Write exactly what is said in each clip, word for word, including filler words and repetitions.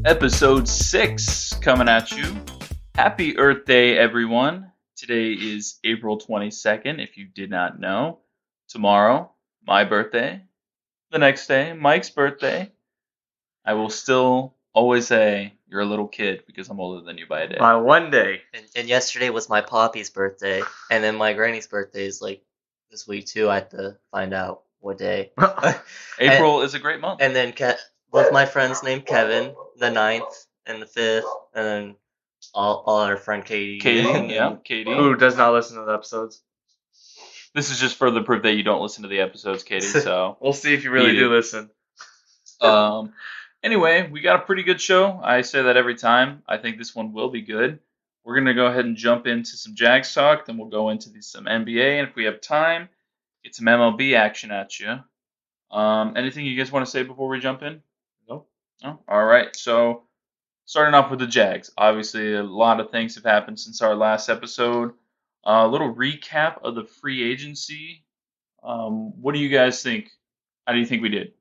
Episode six coming at you. Happy Earth Day, everyone. Today is April twenty-second, if you did not know. Tomorrow, my birthday. The next day, Mike's birthday. I will still always say you're a little kid because I'm older than you by a day. By one day. And, and yesterday was my poppy's birthday, and then my granny's birthday is like this week too. I have to find out what day. April and, is a great month. And then Ke- both my friends named Kevin, the ninth and the fifth, and then all, all our friend Katie. Katie, and, yeah, Katie. Who does not listen to the episodes. This is just further proof that you don't listen to the episodes, Katie, so. We'll see if you really do listen. Um. Anyway, we got a pretty good show. I say that every time. I think this one will be good. We're going to go ahead and jump into some Jags talk, then we'll go into the, some N B A, and if we have time, get some M L B action at you. Um, anything you guys want to say before we jump in? No. No? All right, so starting off with the Jags. Obviously, a lot of things have happened since our last episode. Uh, a little recap of the free agency. Um, what do you guys think? How do you think we did?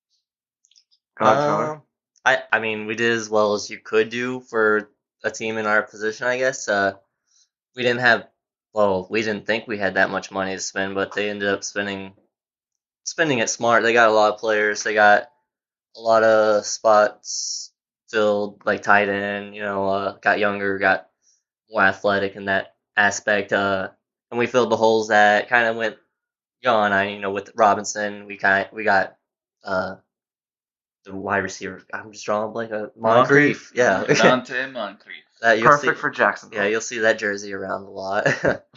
Uh, I I mean, we did as well as you could do for a team in our position, I guess. Uh, we didn't have, well, we didn't think we had that much money to spend, but they ended up spending spending it smart. They got a lot of players. They got a lot of spots filled, like tight end. You know, uh, got younger, got more athletic in that aspect. Uh, and we filled the holes that kind of went gone. I you know with Robinson, we kind we got uh. the wide receiver. I'm just drawing a blank. Uh, Moncrief, yeah. Dante Moncrief. That Perfect see, for Jacksonville. Yeah, you'll see that jersey around a lot.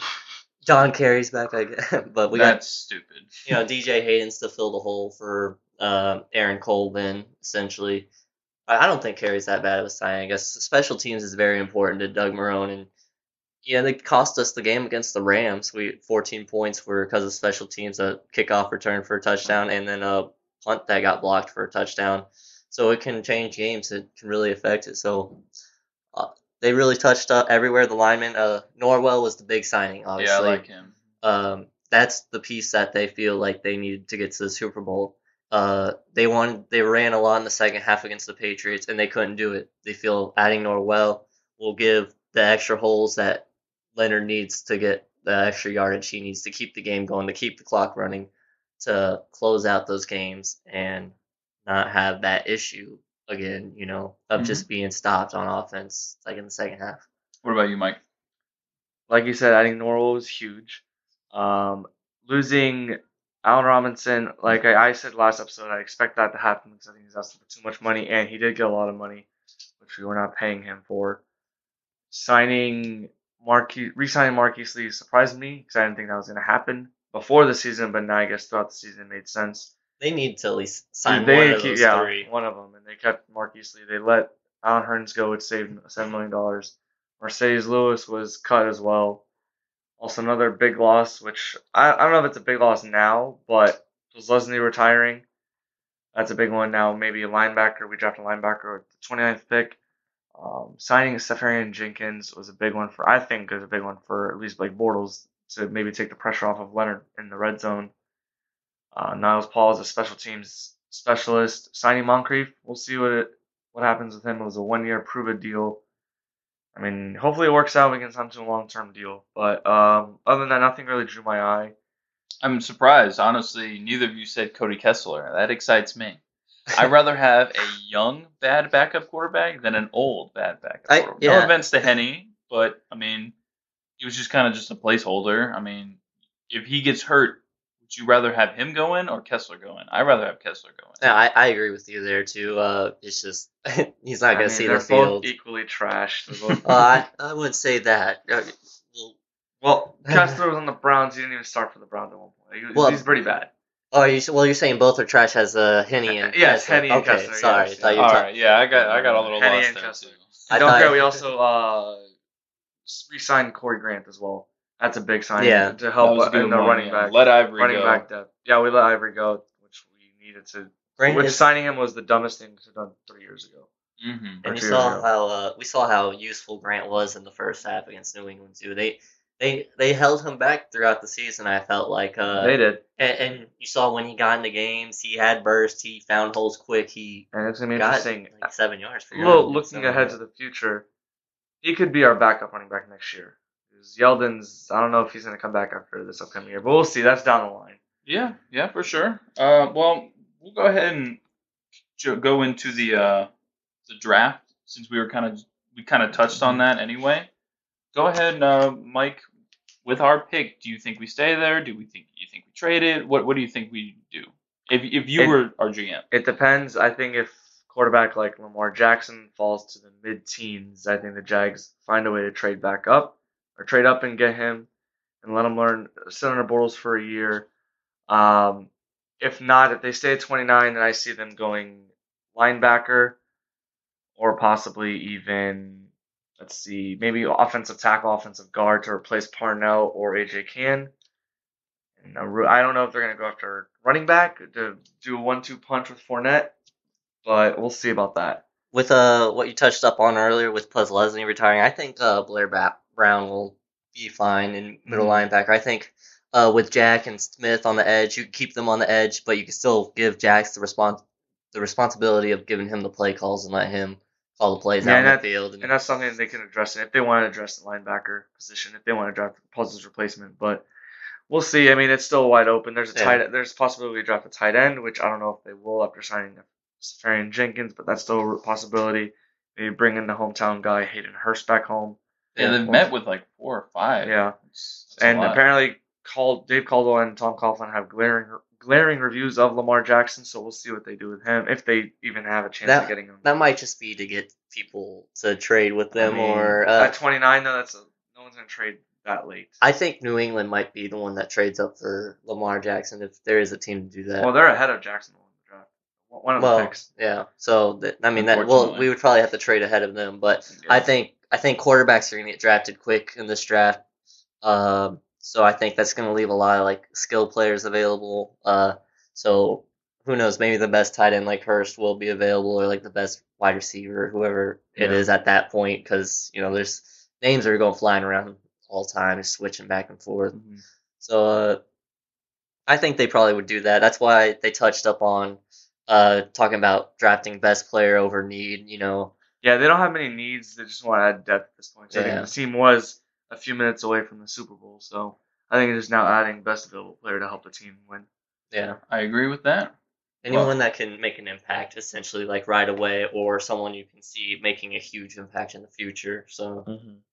John Kerry's back, I guess. But we That's got, stupid. You know, D J Hayden's to fill the hole for uh, Aaron Colvin, essentially. I, I don't think Kerry's that bad of a sign. I guess special teams is very important to Doug Marrone. And, yeah, they cost us the game against the Rams. We fourteen points were because of special teams, a kickoff return for a touchdown, and then a punt that got blocked for a touchdown. So it can change games. It can really affect it. So uh, they really touched up everywhere. The lineman, uh, Norwell was the big signing, obviously. Yeah, I like him. Um, that's the piece that they feel like they needed to get to the Super Bowl. Uh, they wanted, they ran a lot in the second half against the Patriots, and they couldn't do it. They feel adding Norwell will give the extra holes that Leonard needs to get the extra yardage he needs to keep the game going, to keep the clock running, to close out those games and not have that issue again, you know, of mm-hmm. just being stopped on offense, like in the second half. What about you, Mike? Like you said, adding Norwell was huge. Um, losing Allen Robinson, like I, I said last episode, I expect that to happen because I think he's asking for too much money, and he did get a lot of money, which we were not paying him for. Signing Marquise, re-signing Marquise Lee surprised me because I didn't think that was going to happen before the season, but now I guess throughout the season it made sense. They need to at least sign they, one they of keep, those yeah, three. one of them, and they kept Marquise Lee. They let Alan Hearns go, which saved seven million dollars. Mercedes Lewis was cut as well. Also another big loss, which I, I don't know if it's a big loss now, but was Leslie retiring. That's a big one now. Maybe a linebacker. We drafted a linebacker with the twenty-ninth pick. Um, signing Seferian Jenkins was a big one for, I think, is a big one for at least Blake Bortles to maybe take the pressure off of Leonard in the red zone. Uh, Niles Paul is a special teams specialist. Signing Moncrief, we'll see what it, what happens with him. It was a one-year prove-it deal. I mean, hopefully it works out. We can sign to a long-term deal. But um, other than that, nothing really drew my eye. I'm surprised. Honestly, neither of you said Cody Kessler. That excites me. I'd rather have a young, bad backup quarterback than an old, bad backup I, quarterback. yeah. No offense to Henny, but, I mean, he was just kind of just a placeholder. I mean, if he gets hurt, would you rather have him go in or Kessler go in? I'd rather have Kessler go in. Yeah, I, I agree with you there, too. Uh, it's just, he's not going to see they're the field. Both equally trash. Both uh, I, I wouldn't say that. Uh, well, well, Kessler was on the Browns. He didn't even start for the Browns at one point. He, well, he's pretty bad. Oh, you, well, you're saying both are trash as uh, Henny and yes, Kessler. Henny and okay, Kessler. Sorry, Yes, I thought yes. you were All talking. right, yeah, I got, I got a little Henny lost and there Kessler. too. I don't care. We also uh, re-signed Corey Grant as well. That's a big sign yeah. to help in the one, running yeah. back. Let Ivory running go. back depth. Yeah, we let Ivory go, which we needed to. Grant which is, signing him was the dumbest thing to have done three years ago. Mm-hmm. And you saw how uh, we saw how useful Grant was in the first half against New England too. They they they held him back throughout the season. I felt like uh, They did, and, and you saw when he got into games, he had burst, he found holes quick, he and it's gonna be got interesting. like seven yards per Lo- yard. looking seven ahead yards. to the future, he could be our backup running back next year. 'Cause Yeldon's, I don't know if he's going to come back after this upcoming year, but we'll see. That's down the line. Yeah, yeah, for sure. Uh, well, we'll go ahead and jo- go into the uh, the draft since we were kind of we kind of touched on that anyway. Go ahead, uh, Mike. With our pick, do you think we stay there? Do we think you think we trade it? What What do you think we do? If if you It- were our G M, It depends. I think if quarterback like Lamar Jackson falls to the mid-teens, I think the Jags find a way to trade back up or trade up and get him and let him learn sit under Bortles for a year. Um, if not, if they stay at twenty-nine, then I see them going linebacker or possibly even, let's see, maybe offensive tackle, offensive guard to replace Parnell or A J Cann. And I don't know if they're going to go after running back to do a one-two punch with Fournette, but we'll see about that. With uh what you touched up on earlier with Puzzlesny retiring, I think uh Blair ba- Brown will be fine in middle Mhm. linebacker. I think uh with Jack and Smith on the edge, you can keep them on the edge, but you can still give Jax the respons- the responsibility of giving him the play calls and let him call the plays Yeah, out and in that- the field. And, And that's something they can address if they want to address the linebacker position, if they want to draft Puzzle's replacement. But we'll see. I mean, it's still wide open. There's a Yeah. tight. There's a possibility to draft a tight end, which I don't know if they will after signing Safarian Jenkins, but that's still a possibility. Maybe bring in the hometown guy Hayden Hurst back home. yeah, they've well- met with like four or five. Yeah, It's- it's a and lot. apparently, Cal- Dave Caldwell and Tom Coughlin have glaring glaring reviews of Lamar Jackson. So we'll see what they do with him if they even have a chance That- of getting him. that might just be to get people to trade with them, I mean, or uh, at twenty-nine, though, that's a, no one's gonna trade that late. I think New England might be the one that trades up for Lamar Jackson if there is a team to do that. Well, they're ahead of Jacksonville in the draft. One of the Well, picks. yeah. So that, I mean, that well, Unfortunately. we would probably have to trade ahead of them, but I Yeah. think I think quarterbacks are going to get drafted quick in this draft. Um, so I think that's going to leave a lot of like skill players available. Uh, so who knows? Maybe the best tight end like Hurst will be available, or like the best wide receiver, whoever it Yeah. is at that point, because you know there's names that are going flying around all the time, just switching back and forth. Mhm. So uh, I think they probably would do that. That's why they touched up on uh, talking about drafting best player over need. You know, Yeah, they don't have many needs. They just want to add depth at this point. So I Yeah. think the team was a few minutes away from the Super Bowl. So I think it's just now adding best available player to help the team win. yeah, I agree with that. anyone Well- that can make an impact essentially, like right away, or someone you can see making a huge impact in the future. So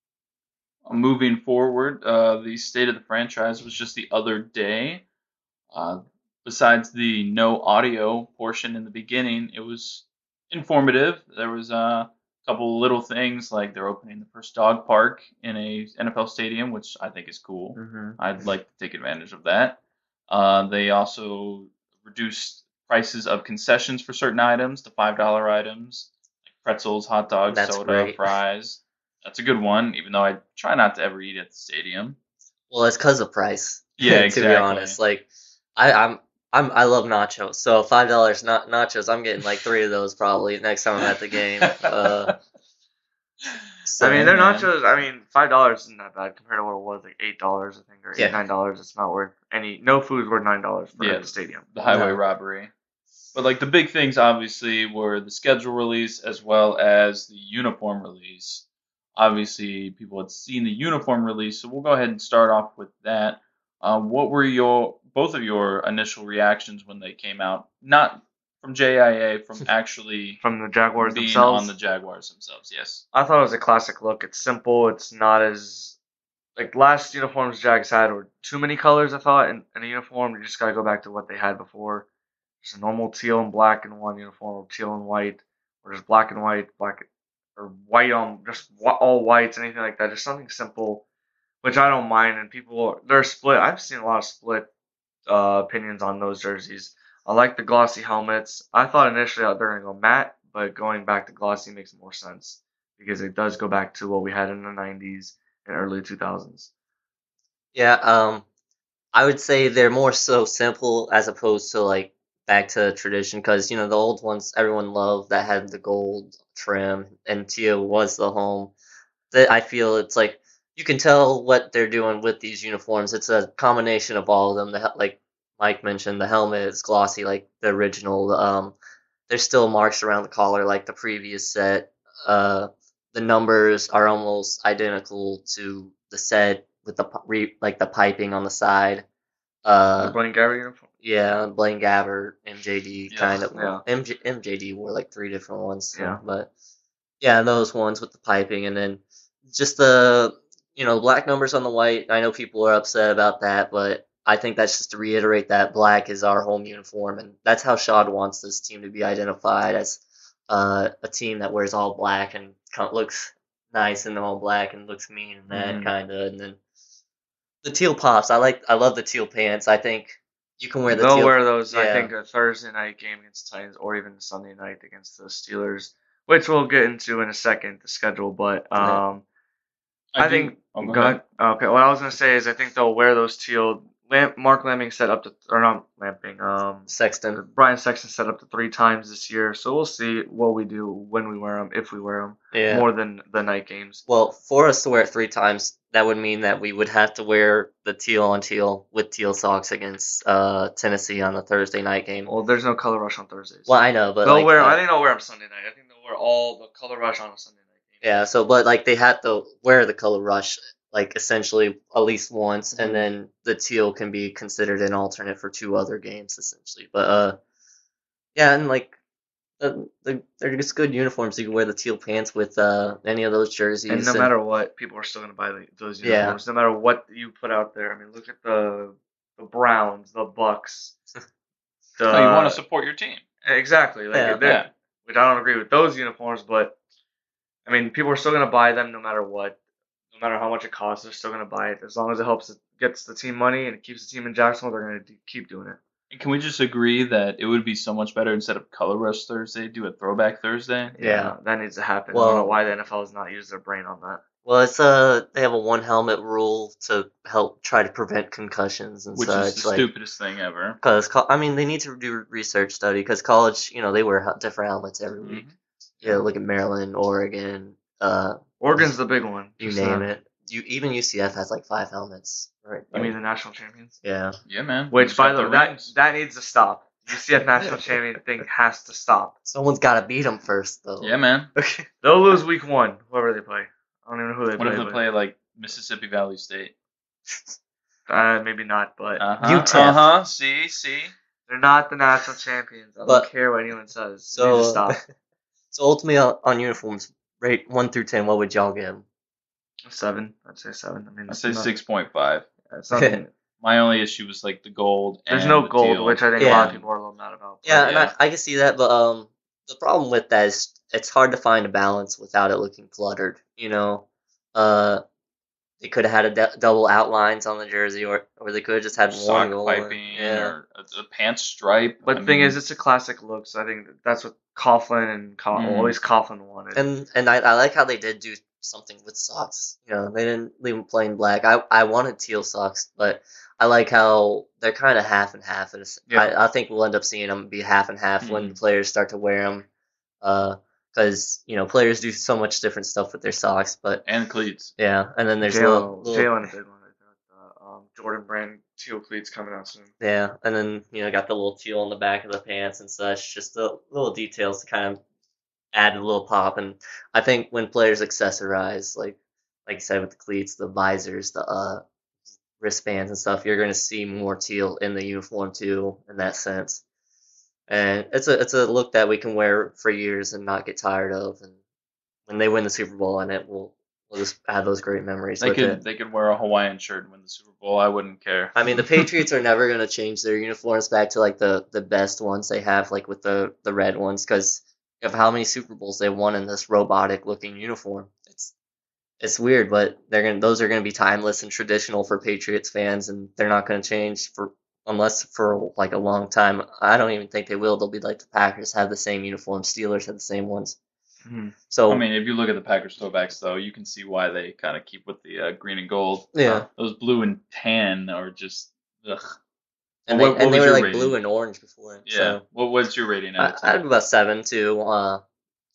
Uh, Moving forward, uh, the state of the franchise was just the other day. Uh, besides the no audio portion in the beginning, it was informative. There was uh, a couple little things like they're opening the first dog park in a N F L stadium, which I think is cool. Mm-hmm. I'd like to take advantage of that. Uh, they also reduced prices of concessions for certain items to five dollar items, like pretzels, hot dogs, That's soda, great. fries. That's a good one, even though I try not to ever eat at the stadium. well, it's because of price. Yeah, to exactly. be honest, like I, I'm. I'm, I love nachos, so five dollars not nachos. I'm getting like three of those probably next time I'm at the game. Uh, so, I mean, they're man. nachos. I mean, five dollars isn't that bad compared to what it was, like eight dollars, I think, or eight Yeah. nine dollars. It's not worth any. No food's worth nine dollars for Yeah. the stadium. the highway No. robbery. But like the big things obviously were the schedule release as well as the uniform release. Obviously, people had seen the uniform release, so we'll go ahead and start off with that. Uh, what were your both of your initial reactions when they came out? Not from J I A, from actually From the Jaguars being themselves, on the Jaguars themselves. Yes. I thought it was a classic look. It's simple. It's not as like last uniforms Jags had were too many colors. I thought in, in a uniform, you just gotta go back to what they had before. Just a normal teal and black in one uniform, or teal and white, or just black and white, black or white on just wh- all whites, anything like that. Just something simple, which I don't mind. And people they're split. I've seen a lot of split uh, opinions on those jerseys. I like the glossy helmets. I thought initially they're gonna go matte, but going back to glossy makes more sense because it does go back to what we had in the nineties and early two thousands. yeah, um, I would say they're more so simple as opposed to like back to tradition, because you know the old ones everyone loved that had the gold trim and teal was the home. That I feel it's like you can tell what they're doing with these uniforms. It's a combination of all of them. The, like Mike mentioned, the helmet is glossy like the original. Um, there's still marks around the collar like the previous set. Uh, the numbers are almost identical to the set with the re, like the piping on the side. Uh, the Blaine Gabbert uniform. Yeah, Blaine Gabbert, M J D, Yeah, kind of. yeah. M J, M J D wore like three different ones. So, Yeah. But yeah, those ones with the piping, and then just the you know black numbers on the white. I know people are upset about that, but I think that's just to reiterate that black is our home uniform, and that's how Shad wants this team to be identified as uh, a team that wears all black and kind of looks nice in all black and looks mean in that Mhm. kind of, and then the teal pops. I like. I love the teal pants. I think you can wear the They'll teal. wear those, I yeah. think, a Thursday night game against Titans or even Sunday night against the Steelers, which we'll get into in a second, the schedule. But Yeah. um, I, do- think. oh, go go ahead. ahead. Okay, what I was gonna say is I think they'll wear those teal. Lamp, Mark Lamping set up to, or not Lamping. Um, Sexton. Brian Sexton set up to three times this year, so we'll see what we do when we wear them, if we wear them, Yeah. more than the night games. Well, for us to wear it three times, that would mean that we would have to wear the teal on teal with teal socks against uh, Tennessee on the Thursday night game. Well, there's no color rush on Thursdays. Well, I know, but they'll like, wear. uh, I think they'll wear them Sunday night. I think they'll wear all the color rush on a Sunday night game. yeah. So, but like, they had to wear the color rush like essentially at least once, and Mhm. then the teal can be considered an alternate for two other games essentially. But uh, yeah, and like. The, the, they're just good uniforms. You can wear the teal pants with uh, any of those jerseys. And no matter what, people are still going to buy the, those Yeah. uniforms. No matter what you put out there. I mean, look at the the Browns, the Bucks. The, No, you want to support your team. exactly. Like Yeah. they're- Yeah. Which I don't agree with those uniforms, but I mean, people are still going to buy them no matter what. No matter how much it costs, they're still going to buy it. As long as it helps, it gets the team money and it keeps the team in Jacksonville, they're going to keep doing it. And can we just agree that it would be so much better instead of Color Rush Thursday, do a Throwback Thursday? Yeah. that needs to happen. I don't know Well- why the N F L has not used their brain on that. Well, it's uh they have a one helmet rule to help try to prevent concussions and Which such. is the like, stupidest thing ever. Because I mean, they need to do research study because college, you know, they wear hel- different helmets every week. Mhm. Yeah, look at Maryland, Oregon, uh, Oregon's the big one. you Just, name uh, it. You even U C F has like five helmets, right? You mean Like, the national champions? yeah. Yeah, man. Which, Just by got the their way, that, rings. that needs to stop. U C F national champion thing has to stop. Someone's got to beat them first, though. Yeah, man. They'll lose week one, whoever they play. I don't even know who they What play. if they but- play like Mississippi Valley State? Uh, maybe not, but Uh huh. U T E F. Uh huh. See, see. they're not the national champions. I don't But- care what anyone says. So, they need to stop. so ultimately on, on uniforms, rate one through ten, what would y'all give 'em? Seven. I'd say seven. I mean, I it's say not- six point five. It's nothing. My only issue was like the gold. There's and no the gold, teal. which I think a Yeah. lot of people are a little mad about. Yeah, Yeah. and I, I can see that, but um, the problem with that is it's hard to find a balance without it looking cluttered. You know, uh, they could have had a d- double outlines on the jersey, or or they could have just had one sock goal. piping yeah, or a, a pants stripe. But I the thing mean, is, it's a classic look, so I think that's what Coughlin and Coughlin, well, Mm. at least Coughlin wanted. and and I, I like how they did do something with socks. You know, they didn't leave them plain black. I I wanted teal socks, but I like how they're kind of half and half. And it's- Yeah. I, I think we'll end up seeing them be half and half when Mhm. the players start to wear them. Because you know players do so much different stuff with their socks, but and cleats. yeah, and then there's Jalen, little, little Jalen did one. I think, uh, um, Jordan Brand teal cleats coming out soon. yeah, and then you know got the little teal on the back of the pants and such, just the little details to kind of add a little pop. And I think when players accessorize, like like you said with the cleats, the visors, the uh, wristbands and stuff, you're going to see more teal in the uniform too, in that sense. And it's a it's a look that we can wear for years and not get tired of. And when they win the Super Bowl in it, we'll we'll just have those great memories They with could it. they could wear a Hawaiian shirt and win the Super Bowl. I wouldn't care. I mean, the Patriots are never going to change their uniforms back to like the, the best ones they have, like with the, the red ones, because of how many Super Bowls they won in this robotic looking uniform. It's it's weird, but they're gonna those are going to be timeless and traditional for Patriots fans, and they're not going to change for unless for like a long time. I don't even think they will. They'll be like the Packers have the same uniform, Steelers have the same ones. Mhm. So I mean, if you look at the Packers throwbacks, though, you can see why they kind of keep with the uh, green and gold. yeah, Those blue and tan are just ugh. and What- they, what and they was were your like rating? blue and orange before. Yeah. So. What what's your rating I, out of I'd ten? be about seven too. Uh,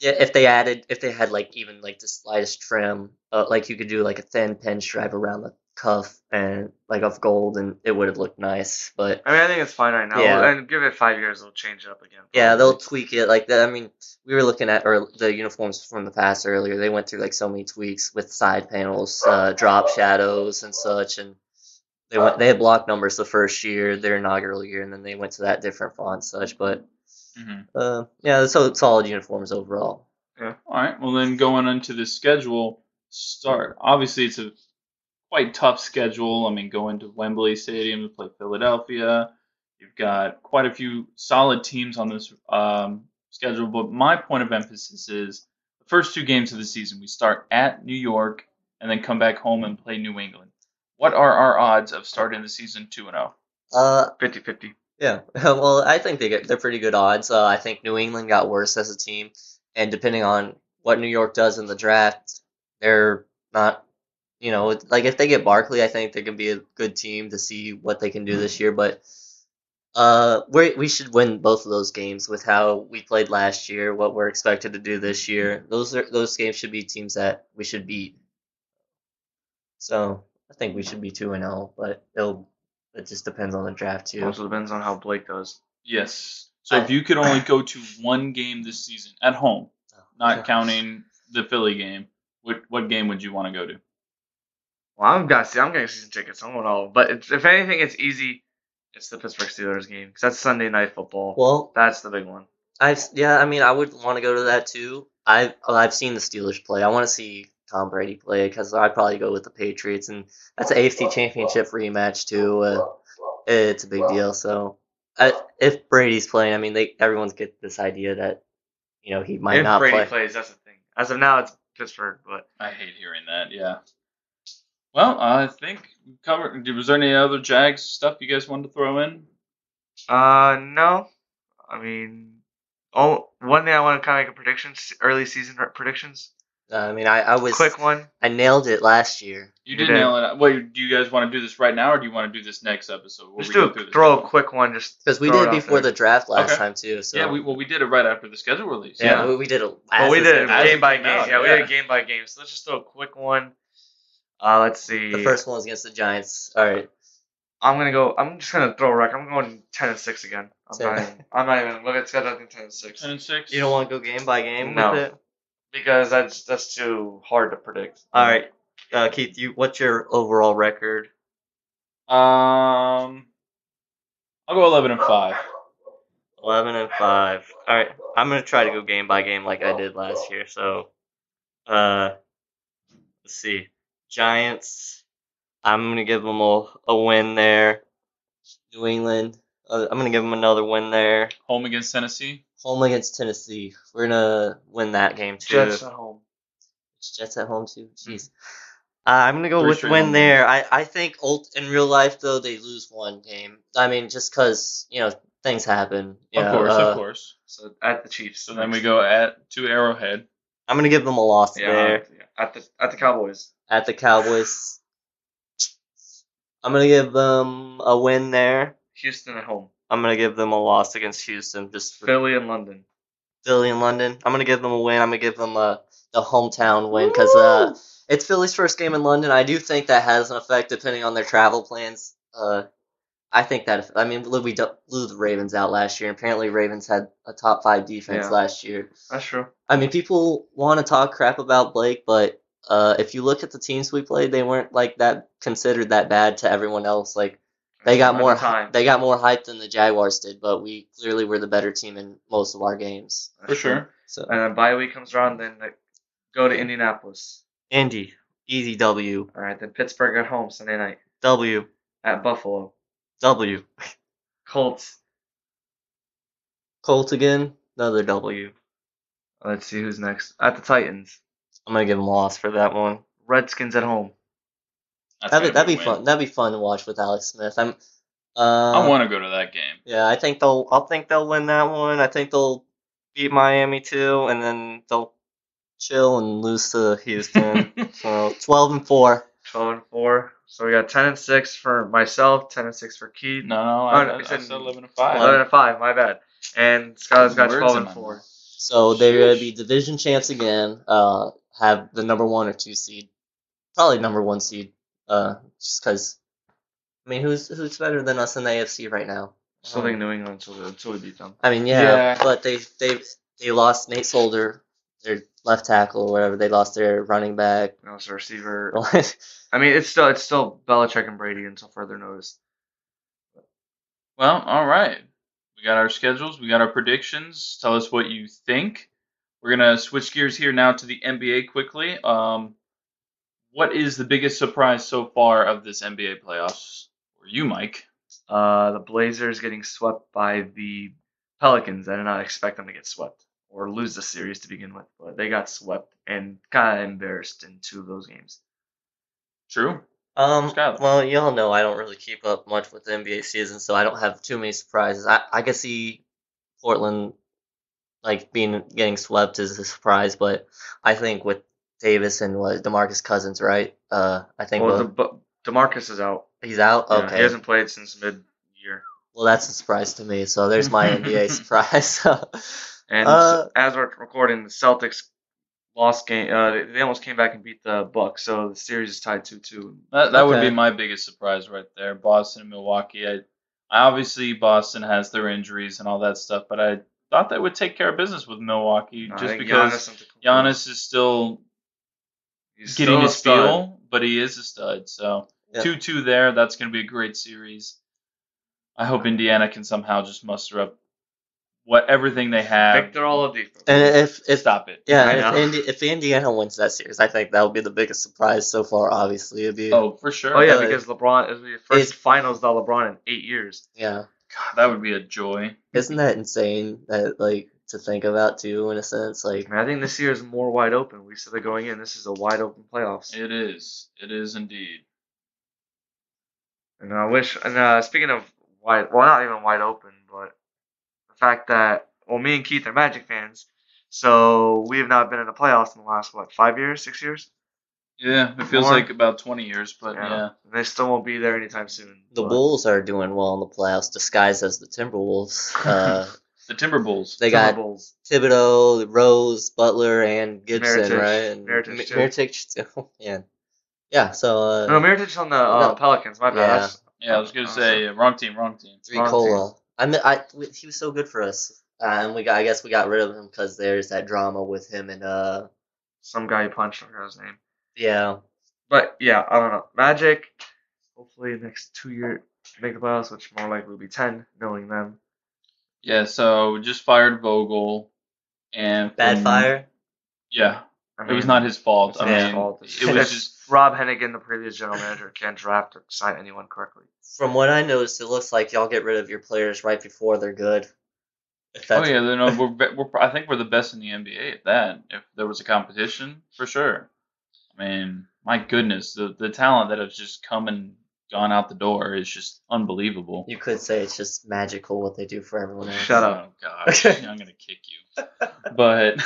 Yeah, if they added, if they had like even like the slightest trim, uh, like you could do like a thin pinstripe around the cuff and like of gold, and it would have looked nice. But I mean, I think it's fine right now. Yeah. And give it five years, they'll change it up again. yeah, they'll probably. tweak it like that. I mean, we were looking at or the uniforms from the past earlier. They went through like so many tweaks with side panels, uh, drop shadows, and such, and they went. They had block numbers the first year, their inaugural year, and then they went to that different font and such. But hmm uh, yeah, so solid uniforms overall. All right. Well, then going into the schedule, start. Obviously, it's a quite tough schedule. I mean, going to Wembley Stadium to play Philadelphia. You've got quite a few solid teams on this um, schedule. But my point of emphasis is the first two games of the season. We start at New York and then come back home and play New England. What are our odds of starting the season two and zero? Uh, fifty-fifty. Yeah, well, I think they get they're pretty good odds. Uh, I think New England got worse as a team, and depending on what New York does in the draft, they're not, you know, like if they get Barkley, I think they can be a good team to see what they can do this year. But uh, we we should win both of those games with how we played last year, what we're expected to do this year. Those are those games should be teams that we should beat. So I think we should be two and zero, but it'll it just depends on the draft too. Also depends on how Blake does. Yes. So I- if you could only go to one game this season at home, not Okay. counting the Philly game, what what game would you want to go to? Well, I'm got see, I'm getting season tickets. I don't know, but it's, if anything, it's easy. It's the Pittsburgh Steelers game because that's Sunday night football. Well, That's the big one. I've yeah, I mean, I would want to go to that too. I've well, I've seen the Steelers play. I want to see Tom Brady play because I'd probably go with the Patriots, and that's an A F C Championship rematch too. Uh, it's a big deal. So, I, if Brady's playing, I mean, they everyone's get this idea that you know he might if not Brady play. plays, that's the thing. As of now, it's Pittsburgh, but I hate hearing that. Yeah. Well, I think we covered. Was there any other Jags stuff you guys wanted to throw in? uh, no. I mean, oh, one thing I want to kind of make a prediction: s- early season re- predictions. Uh, I mean, I, I was Quick one. I nailed it last year. You You did did. nail it. Wait, do you guys want to do this right now, or do you want to do this next episode? where Just we do go through a, the throw a schedule? quick one. Just Because we throw did it it out before there. the draft last Okay. time too. So Yeah, we, well, we did it right after the schedule release. yeah, Yeah. we, we did it. Well, we as did it as game it by came game. out, yeah, we yeah. did it game by game. So let's just throw a quick one. Uh, let's see. the first one was against the Giants. All right. I'm gonna go. I'm just gonna throw a record. I'm going ten and six again. I'm Ten. not. Even, I'm not even look at schedule. I think ten and six Ten and six. You don't want to go game by game No. with it? because that's that's too hard to predict. All right, uh, Keith, you what's your overall record? Um, I'll go eleven and five. Eleven and five. All right, I'm gonna try to go game by game like I did last year. So, uh, let's see, Giants. I'm gonna give them a, a win there. New England. Uh, I'm gonna give them another win there. Home against Tennessee. Home against Tennessee. We're gonna win that game too. Jets at home. Jets at home too. Jeez. Uh, I'm gonna go Pretty with sure win home there. I, I think ult- in real life though they lose one game. I mean just because you know things happen. You Of know, course, uh, of course. So at the Chiefs. So then we go at to Arrowhead. I'm gonna give them a loss Yeah, there yeah, at the at the Cowboys. at the Cowboys. I'm gonna give them a win there. Houston at home. I'm gonna give them a loss against Houston. Just for Philly and London. Philly and London. I'm gonna give them a win. I'm gonna give them a the hometown win because uh, it's Philly's first game in London. I do think that has an effect depending on their travel plans. Uh, I think that I mean we d- blew the Ravens out last year. And apparently, Ravens had a top five defense Yeah. last year. That's true. I mean, people want to talk crap about Blake, but uh, if you look at the teams we played, they weren't like that considered that bad to everyone else. Like they got At more the time. they got more hype than the Jaguars did, but we clearly were the better team in most of our games. That's For true. sure. So And then bye week comes around, then like, go to Indianapolis. Indy, easy W, All right, then Pittsburgh at home Sunday night W, at Buffalo. W. Colts. Colts again, another W. Let's see who's next. At the Titans. I'm gonna give them a loss for that one. Redskins at home. That's That'd be, gonna that'd be a win. fun. That'd be fun to watch with Alex Smith. I'm. I Uh, want to go to that game. yeah, I think they'll. I think they'll win that one. I think they'll beat Miami too, and then they'll chill and lose to Houston. So twelve and four. twelve and four. So we got ten and six for myself, ten and six for Keith. No, no, Oh, I, no, I, you I said said eleven and five. eleven and five, my bad. And Skylar's got Words twelve in and my four. mouth. So they're going Sheesh. to be division champs again. Uh, have the number one or two seed, probably number one seed. Uh, just because. I mean, who's who's better than us in the A F C right now? Still think New England until, until we beat them. I mean, yeah, Yeah. but they they they lost Nate Solder, their left tackle or whatever. They lost their running back. No, it's a receiver. I mean, it's still it's still Belichick and Brady until further notice. Well, all right. We got our schedules. We got our predictions. Tell us what you think. We're gonna switch gears here now to the N B A quickly. Um, what is the biggest surprise so far of this N B A playoffs for you, Mike? Uh, the Blazers getting swept by the Pelicans. I did not expect them to get swept or lose the series to begin with, but they got swept and kind of embarrassed in two of those games. True. Um, Skylar. well, y'all know I don't really keep up much with the N B A season, so I don't have too many surprises. I, I can see Portland like being getting swept is a surprise, but I think with Davis and what DeMarcus Cousins, right? Uh, I think Well, well, De- but DeMarcus is out. he's out. Yeah, Okay, he hasn't played since mid-year. well that's a surprise to me. So there's my N B A surprise. And Uh, as we're recording, the Celtics lost game. Uh, they, they almost came back and beat the Bucks, so the series is tied two two. That that would Okay. be my biggest surprise right there. Boston and Milwaukee. I, I obviously Boston has their injuries and all that stuff, but I thought they would take care of business with Milwaukee No, I just think because Giannis, Giannis is still he's getting still a his stud. feel, but he is a stud. So Yeah. two two there. That's going to be a great series. I hope Indiana can somehow just muster up what everything they have. Victor Oladipo. and if if Stop it. yeah, I if, know. Indi- if Indiana wins that series, I think that would be the biggest surprise so far. Obviously, it'd be Oh, for sure. Oh yeah, Uh, because LeBron it was the first it's- finals without LeBron in eight years. yeah. God, that would be a joy. Isn't that insane? That like to think about too, in a sense. Like I mean, I think this year is more wide open. We said they're going in. This is a wide open playoffs. It is. It is indeed. And I wish. And uh, speaking of wide, well, not even wide open, but the fact that well, me and Keith are Magic fans, so we have not been in the playoffs in the last what five years, six years. Yeah, it feels More? like about twenty years, but yeah. And they still won't be there anytime soon. the but- Bulls are doing well in the playoffs, disguised as the Timberwolves. Uh, The Timberwolves. they got Timberwolves. Thibodeau, Rose, Butler, and Gibson, Mirotic. right? And Mirotic, Mi- too. Mirotic too. Yeah, yeah. So uh, No, Mirotic on the uh, No. Pelicans. My bad. Yeah. That's- Yeah, I was gonna say uh, wrong team, wrong team. three wrong cola. I mean, I he was so good for us, uh, and we got. I guess we got rid of him because there's that drama with him and uh, some guy who punched. I forgot his name. yeah. But yeah, I don't know. Magic. Hopefully, next two years make the playoffs, which more likely will be ten, knowing them. Yeah, so we just fired Vogel, and Bad from- fire. Yeah, I it was not his fault. It's I not his mean, fault. it was It's just Rob Hennigan, the previous general manager, can't draft or sign anyone correctly. From what I noticed, it looks like y'all get rid of your players right before they're good. If oh that's, yeah, then uh, we're, be- we're I think we're the best in the N B A at that. If there was a competition, for sure. I mean, my goodness, the the talent that has just come and gone out the door is just unbelievable. you could say it's just magical what they do for everyone else. Shut up. Oh gosh, I'm gonna kick you. But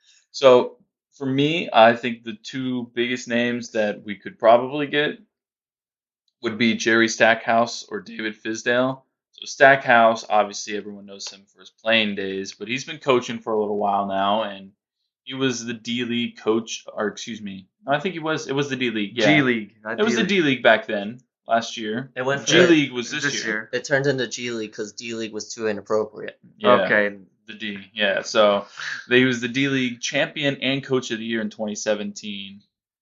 so for me, I think the two biggest names that we could probably get would be Jerry Stackhouse or David Fizdale. So Stackhouse, obviously everyone knows him for his playing days, but he's been coaching for a little while now, and he was the D League coach, or excuse me, no, I think he was. It was the D League. Yeah, G League. Not it was the D-League. D League back then, last year. It went from G the- League was this, this year. year. It turned into G League because D League was too inappropriate. Yeah. Okay. The D, yeah. So he was the D League champion and coach of the year in twenty seventeen,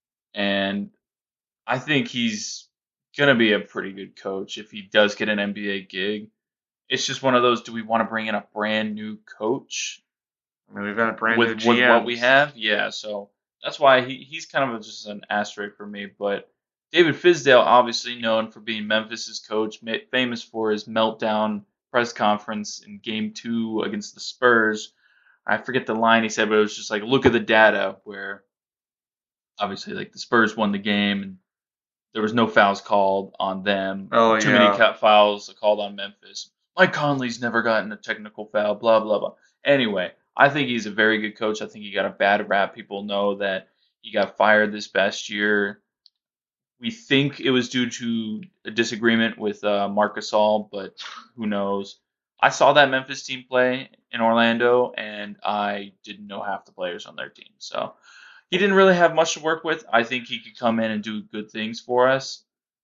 and I think he's gonna be a pretty good coach if he does get an N B A gig. It's just one of those: do we want to bring in a brand new coach I mean, we've got a brand with, new with G M. what we have? Yeah. So that's why he, he's kind of just an asterisk for me. But David Fizdale, obviously known for being Memphis's coach, ma- famous for his meltdown press conference in Game Two against the Spurs. I forget the line he said, but it was just like, "Look at the data." Where obviously, like the Spurs won the game, and there was no fouls called on them. Oh, Too yeah. many ca- fouls called on Memphis. Mike Conley's never gotten a technical foul. Blah blah blah. Anyway, I think he's a very good coach. I think he got a bad rap. People know that he got fired this past year. We think it was due to a disagreement with uh, Marc Gasol, but who knows? I saw that Memphis team play in Orlando, and I didn't know half the players on their team. So he didn't really have much to work with. I think he could come in and do good things for us.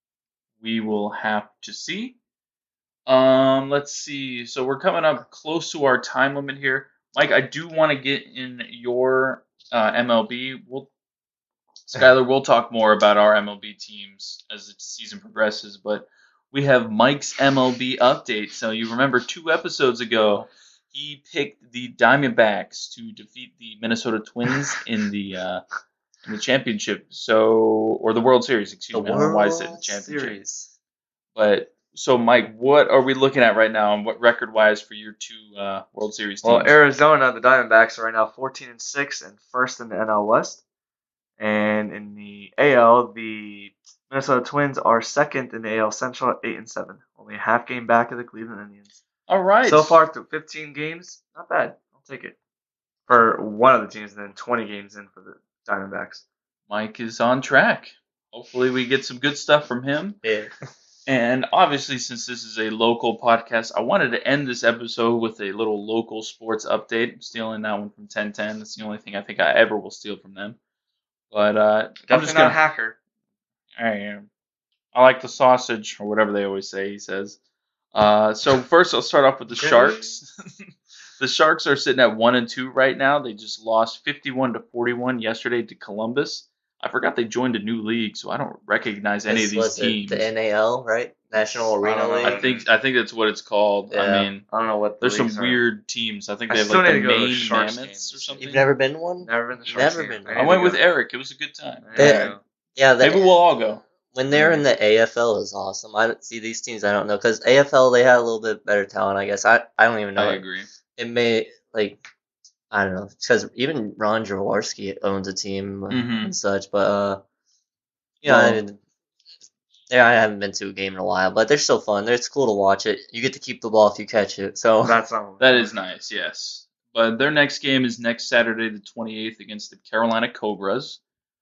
We will have to see. Um, let's see. So we're coming up close to our time limit here. Mike, I do want to get in your uh, M L B. We'll, Skylar, we'll talk more about our M L B teams as the season progresses, but we have Mike's M L B update. So you remember two episodes ago, he picked the Diamondbacks to defeat the Minnesota Twins in the uh, in the championship. So or the World Series, excuse The me. I don't know why I said the World championship. Series. But so, Mike, what are we looking at right now, and what record-wise for your two uh, World Series teams? Well, Arizona, the Diamondbacks are right now fourteen and six and first in the N L West, and in the A L, the Minnesota Twins are second in the A L Central at eight and seven, only a half game back of the Cleveland Indians. All right. So far through fifteen games, not bad. I'll take it for one of the teams, and then twenty games in for the Diamondbacks. Mike is on track. Hopefully, we get some good stuff from him. Yeah. And obviously, since this is a local podcast, I wanted to end this episode with a little local sports update. I'm stealing that one from ten ten. That's the only thing I think I ever will steal from them. But uh, I'm Definitely just not gonna. a hacker. I am. I like the sausage, or whatever they always say. He says. Uh, so first, I'll start off with the Okay. Sharks. The Sharks are sitting at one and two right now. They just lost fifty-one to forty-one yesterday to Columbus. I forgot they joined a new league, so I don't recognize any of This these was it, teams. the N A L, right? National Arena don't know. League. I think I think that's what it's called. Yeah. I mean, I don't know what the there's some leagues are. weird teams. I think I they have still like need the to go to a Maine Sharks Mammoths game or this something. You've never been one? Never been the Sharks Never game. been. I I need went to with go. Eric. It was a good time. I need to Yeah. go. Yeah, that, Maybe we'll all go. when they're in the A F L is awesome. I don't see these teams. I don't know because A F L they had a little bit better talent. I guess I I don't even know. I It, agree. it may like I don't know because even Ron Jaworski owns a team Mhm. and such. But uh, you know, Well- I mean, yeah, I haven't been to a game in a while, but they're still fun. They're, it's cool to watch it. You get to keep the ball if you catch it. So That's not. That is nice, yes. But their next game is next Saturday, the twenty-eighth, against the Carolina Cobras.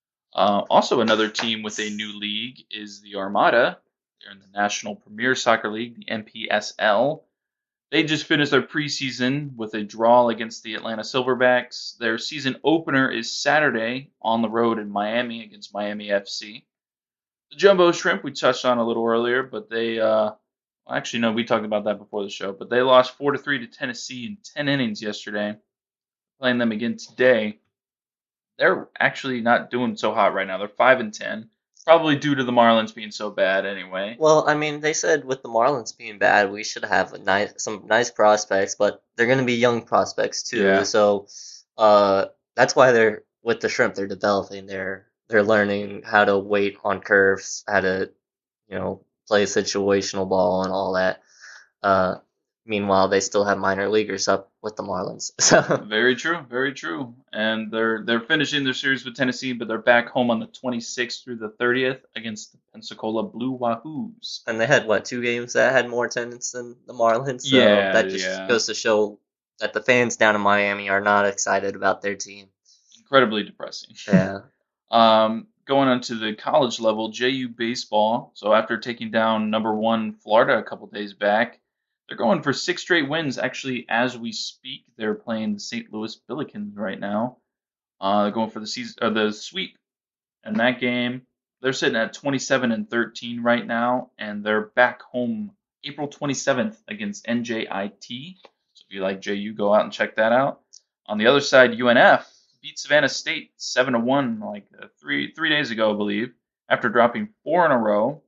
Uh, also, another team with a new league is the Armada. They're in the National Premier Soccer League, the N P S L. They just finished their preseason with a draw against the Atlanta Silverbacks. Their season opener is Saturday on the road in Miami against Miami F C. The Jumbo Shrimp we touched on a little earlier, but they uh, well, actually no, we talked about that before the show. But they lost four to three to Tennessee in ten innings yesterday. Playing them again today. They're actually not doing so hot right now. They're five and ten, probably due to the Marlins being so bad anyway. well, I mean, they said with the Marlins being bad, we should have a nice some nice prospects, but they're going to be young prospects too. Yeah. So uh, that's why they're with the Shrimp. They're developing. They're they're learning how to wait on curves, how to you know play situational ball and all that. Uh, meanwhile, they still have minor leaguers up with the Marlins. So Very true, very true. And they're they're finishing their series with Tennessee, but they're back home on the twenty-sixth through the thirtieth against the Pensacola Blue Wahoos. and they had what two games that had more attendance than the Marlins. So Yeah, that just yeah. goes to show that the fans down in Miami are not excited about their team. Incredibly depressing. Yeah. Um, going on to the college level, J U baseball. So after taking down number one Florida a couple days back, they're going for six straight wins. Actually, as we speak, they're playing the Saint Louis Billikens right now. Uh, they're going for the season, or the sweep, in that game. They're sitting at twenty-seven and thirteen right now, and they're back home April twenty-seventh against N J I T. So if you like J U, go out and check that out. On the other side, U N F beat Savannah State seven to one like uh, three three days ago, I believe, after dropping four in a row.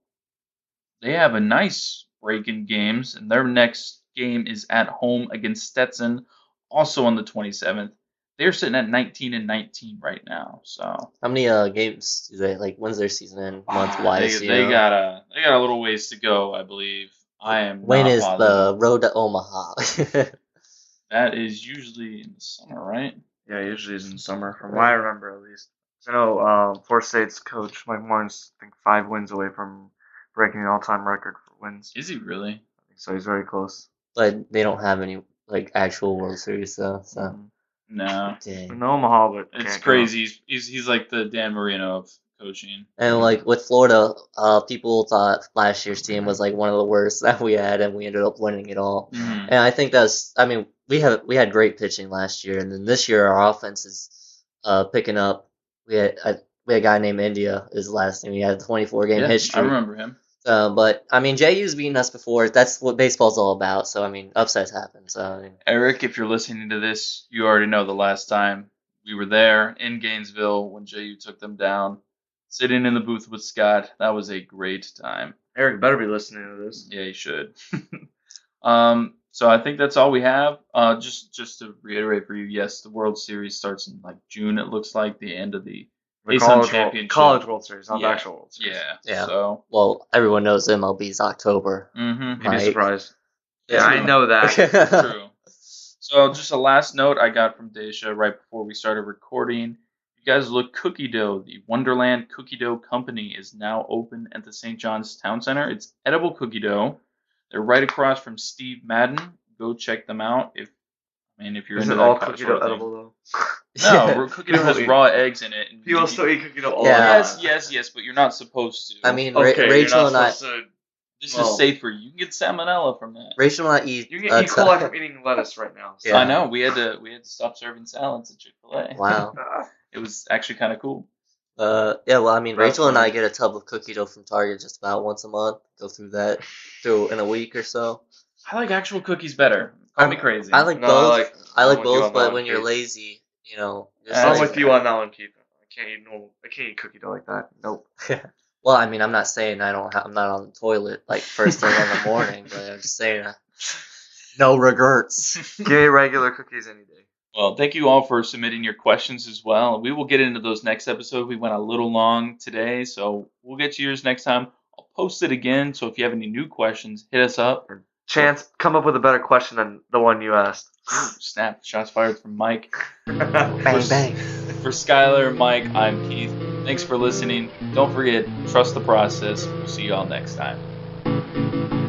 They have a nice break in games, and their next game is at home against Stetson, also on the twenty-seventh. They're sitting at nineteen and nineteen right now. So How many uh games do they like? When's their season end month they, wise? they got a they got a little ways to go, I believe. I am When not is positive. the road to Omaha? That is usually in the summer, right? Yeah, usually it's in summer, from what I remember at least. I know um, Florida State's coach Mike Morris, I think five wins away from breaking the all-time record for wins. Is he really? I think so. He's very close. But they don't have any like actual World Series though. So No. dang. In Omaha, but It's can't go. crazy. He's, he's he's like the Dan Marino of coaching. And like with Florida, uh, people thought last year's team was like one of the worst that we had, and we ended up winning it all. Mhm. And I think that's, I mean, we have we had great pitching last year, and then this year our offense is uh, picking up. We had I, we had a guy named India is the last name. He had a twenty-four game Yeah, history. I remember him. Uh, but I mean, J U's beaten us before. That's what baseball's all about. So I mean, upsets happen. So I mean, Eric, if you're listening to this, you already know the last time we were there in Gainesville when J U took them down, sitting in the booth with Scott. That was a great time. Eric better be listening to this. Yeah, you should. um, so I think that's all we have. Uh, just just to reiterate for you, yes, the World Series starts in like June. It looks like the end of the The A S U N college, World, Championship. college World Series, not Yeah. the actual World Series. yeah. Yeah. So. well, everyone knows M L B's October. Mm-hmm. You'd be Right. surprised. Yeah. Yeah, I know that. True. So just a last note I got from Daisha right before we started recording. You guys look cookie dough. The Wonderland Cookie Dough Company is now open at the Saint John's Town Center. It's edible cookie dough. They're right across from Steve Madden. Go check them out if I mean if you're Is into it that all kind of cookie sort dough of thing. edible though? No, cookie dough has People eat- raw eggs in it. And People you- still eat cookie dough all Yeah. the time. Yes, yes, yes, but you're not supposed to. I mean, Ra- Okay, Rachel you're and not I, supposed to. this well- is safe for you. You can get salmonella from that. Rachel and I eat. You a get E. ton- coli from eating lettuce right now. So. Yeah. I know. We had to we had to stop serving salads at Chick-fil-A. Wow. Ah. It was actually kind of cool. Uh, yeah, well, I mean, That's Rachel and I funny. get a tub of cookie dough from Target just about once a month. Go through that through in a week or so. I like actual cookies better. Call me crazy. I like No, both. I like, I like I'm with you both, on that but one, when you're Keith. lazy, you know. Just I'm I'm like- with you on that one, Keith. I can't eat normal. I can't eat cookie dough like that. Nope. Well, I mean, I'm not saying I don't. Ha- I'm not on the toilet like first thing in the morning, but I'm just saying, uh, no regrets. Give me regular cookies any day. Well, thank you all for submitting your questions as well. We will get into those next episode. We went a little long today, so we'll get to yours next time. I'll post it again, so if you have any new questions, hit us up. Chance, come up with a better question than the one you asked. Ooh, snap, shots fired from Mike. Bang bang. For Skylar, Mike, I'm Keith. Thanks for listening. Don't forget, trust the process. We'll see you all next time.